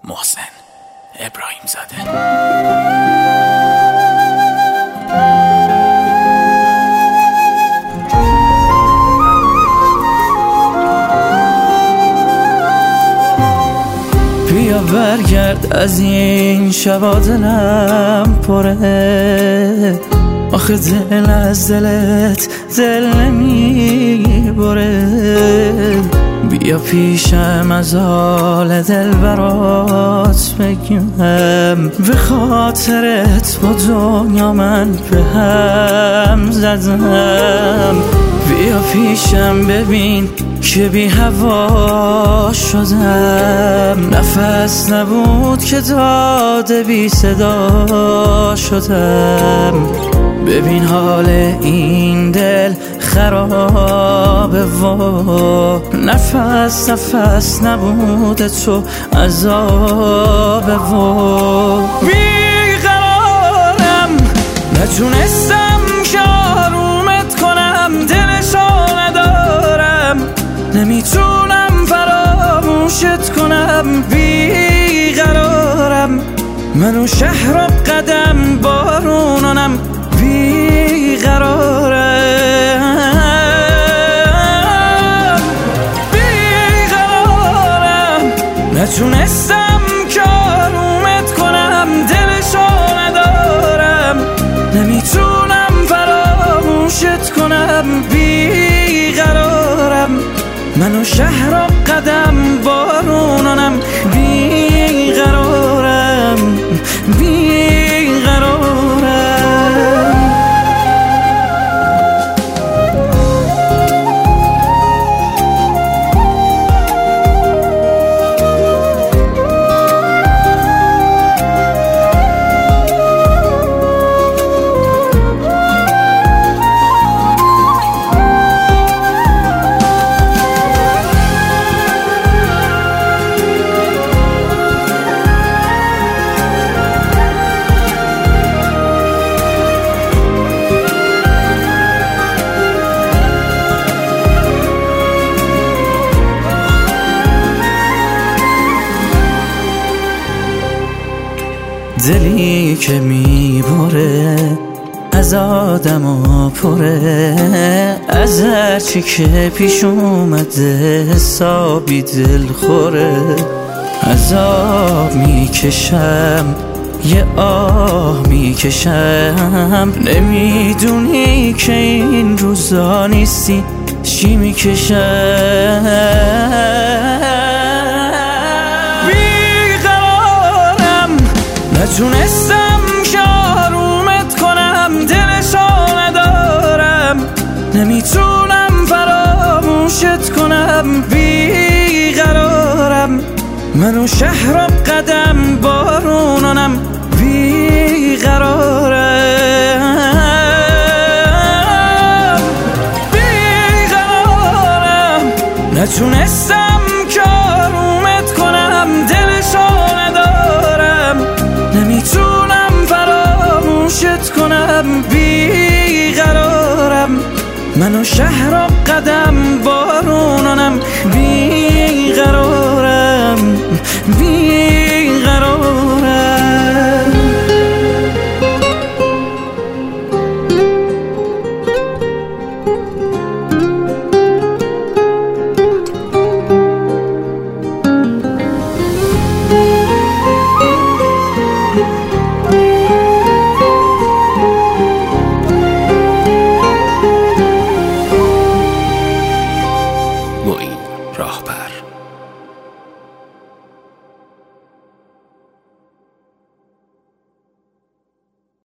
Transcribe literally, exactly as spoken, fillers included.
محسن ابراهیم زاده. بیا برگرد از این شبا دلم پره، آخه دل از دلت دل نمی بره. بیا پیشم از حال دل برات بگم، به خاطرت با دنیا من به هم زدم. بیا پیشم ببین که بی هوا شدم، نفس نبود که داده بی صدا شدم. ببین حال این دل خرابه و نفس نفس نبوده تو عذابه و بیقرارم، نتونستم که آرومت کنم، دلشو ندارم، نمیتونم فراموشت کنم. بیقرارم، منو شهر و قدم بارونانم، بیقرارم بیقرارم، نتونستم که آرومت کنم، دلشو ندارم، نمیتونم فراموشت کنم. بیقرارم، منو شهر و قدم بارونانم، بیقرارم بیقرارم. دلی که میبره از آدم و پره، از هرچی که پیش اومده حسابی دل خوره. عذاب میکشم یه آه میکشم، نمیدونی که این روزا نیستی چی میکشم. نتونستم که آرومت کنم، دلشو ندارم، نمیتونم فراموشت کنم. بیقرارم، منو شهر و قدم بارونانم، بیقرارم بیقرارم، نتونستم که آرومت کنم، دلشو ندارم، نمیتونم فراموشت کنم. بیقرارم، منو شهر و قدم بارونانم، بیقرارم بیقرارم.